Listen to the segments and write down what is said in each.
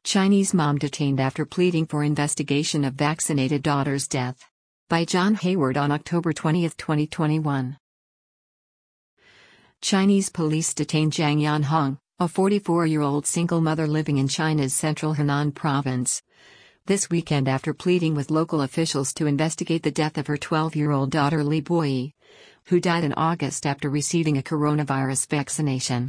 Chinese mom detained after pleading for investigation of vaccinated daughter's death. By John Hayward on October 20, 2021. Chinese police detained Zhang Yanhong, a 44-year-old single mother living in China's central Henan province, this weekend after pleading with local officials to investigate the death of her 12-year-old daughter Li Boyi, who died in August after receiving a coronavirus vaccination.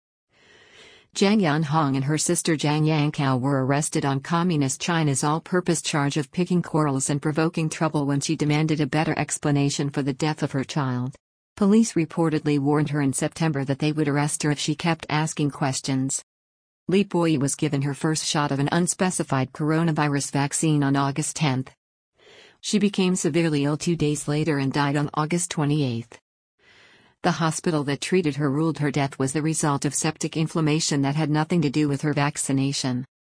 Zhang Yanhong and her sister Zhang Yangkao were arrested on Communist China's all-purpose charge of picking quarrels and provoking trouble when she demanded a better explanation for the death of her child. Police reportedly warned her in September that they would arrest her if she kept asking questions. Li Boyi was given her first shot of an unspecified coronavirus vaccine on August 10. She became severely ill 2 days later and died on August 28. The hospital that treated her ruled her death was the result of septic inflammation that had nothing to do with her vaccination.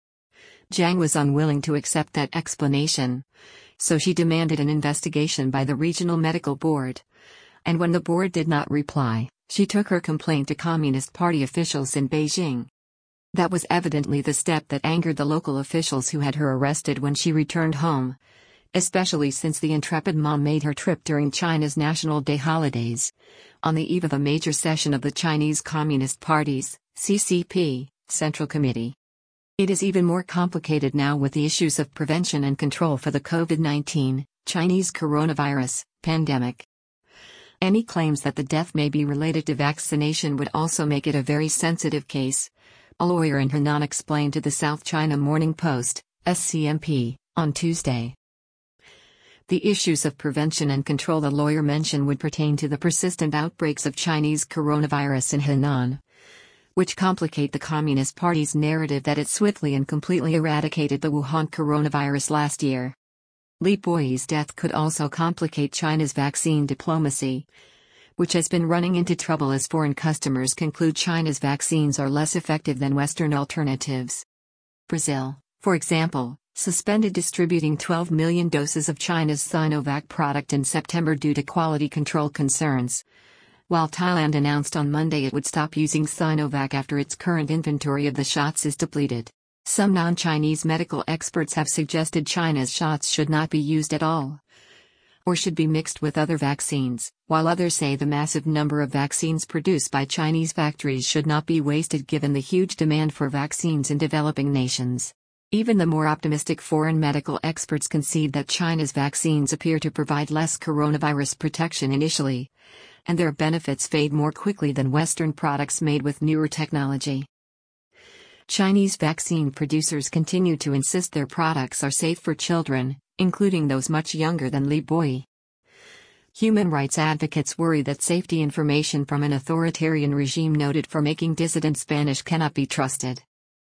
Zhang was unwilling to accept that explanation, so she demanded an investigation by the regional medical board. And when the board did not reply, she took her complaint to Communist Party officials in Beijing. That was evidently the step that angered the local officials who had her arrested when she returned home, especially since the intrepid mom made her trip during China's National Day holidays, on the eve of a major session of the Chinese Communist Party's CCP Central Committee. It is even more complicated now with the issues of prevention and control for the COVID-19 Chinese coronavirus pandemic. Any claims that the death may be related to vaccination would also make it a very sensitive case, a lawyer in Henan explained to the South China Morning Post, SCMP, on Tuesday. The issues of prevention and control the lawyer mentioned would pertain to the persistent outbreaks of Chinese coronavirus in Henan, which complicate the Communist Party's narrative that it swiftly and completely eradicated the Wuhan coronavirus last year. Li Boyi's death could also complicate China's vaccine diplomacy, which has been running into trouble as foreign customers conclude China's vaccines are less effective than Western alternatives. Brazil, for example, suspended distributing 12 million doses of China's Sinovac product in September due to quality control concerns, while Thailand announced on Monday it would stop using Sinovac after its current inventory of the shots is depleted. Some non-Chinese medical experts have suggested China's shots should not be used at all, or should be mixed with other vaccines, while others say the massive number of vaccines produced by Chinese factories should not be wasted given the huge demand for vaccines in developing nations. Even the more optimistic foreign medical experts concede that China's vaccines appear to provide less coronavirus protection initially, and their benefits fade more quickly than Western products made with newer technology. Chinese vaccine producers continue to insist their products are safe for children, including those much younger than Li Boyi. Human rights advocates worry that safety information from an authoritarian regime noted for making dissident Spanish cannot be trusted.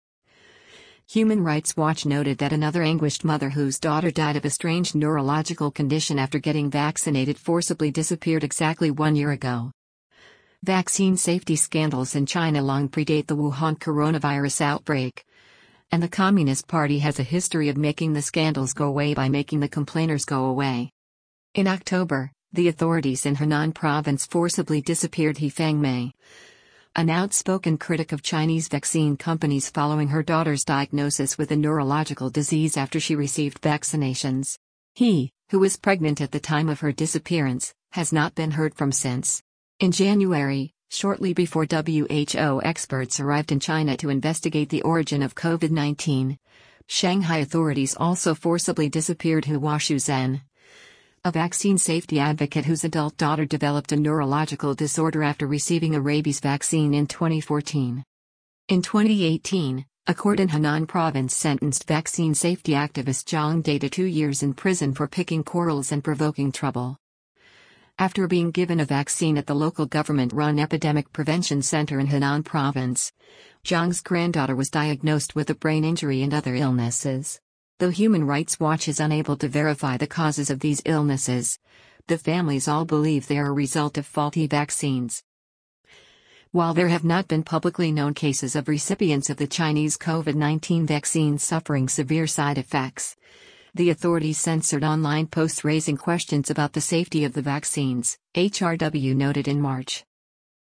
Human Rights Watch noted that another anguished mother whose daughter died of a strange neurological condition after getting vaccinated forcibly disappeared exactly 1 year ago. Vaccine safety scandals in China long predate the Wuhan coronavirus outbreak, and the Communist Party has a history of making the scandals go away by making the complainers go away. In October, the authorities in Henan province forcibly disappeared He Fengmei, an outspoken critic of Chinese vaccine companies following her daughter's diagnosis with a neurological disease after she received vaccinations. He, who was pregnant at the time of her disappearance, has not been heard from since. In January, shortly before WHO experts arrived in China to investigate the origin of COVID-19, Shanghai authorities also forcibly disappeared Hua Shuzhen, a vaccine safety advocate whose adult daughter developed a neurological disorder after receiving a rabies vaccine in 2014. In 2018, a court in Henan province sentenced vaccine safety activist Zhang Dai to 2 years in prison for picking quarrels and provoking trouble. After being given a vaccine at the local government-run epidemic prevention center in Henan province, Zhang's granddaughter was diagnosed with a brain injury and other illnesses. Though Human Rights Watch is unable to verify the causes of these illnesses, the families all believe they are a result of faulty vaccines. While there have not been publicly known cases of recipients of the Chinese COVID-19 vaccine suffering severe side effects, the authorities censored online posts raising questions about the safety of the vaccines, HRW noted in March.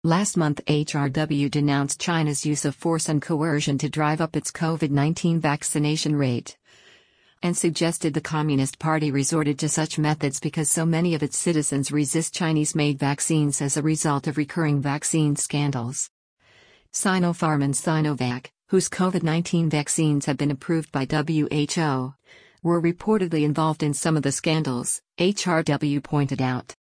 Last month, HRW denounced China's use of force and coercion to drive up its COVID-19 vaccination rate, and suggested the Communist Party resorted to such methods because so many of its citizens resist Chinese-made vaccines as a result of recurring vaccine scandals. Sinopharm and Sinovac, whose COVID-19 vaccines have been approved by WHO, were reportedly involved in some of the scandals, HRW pointed out.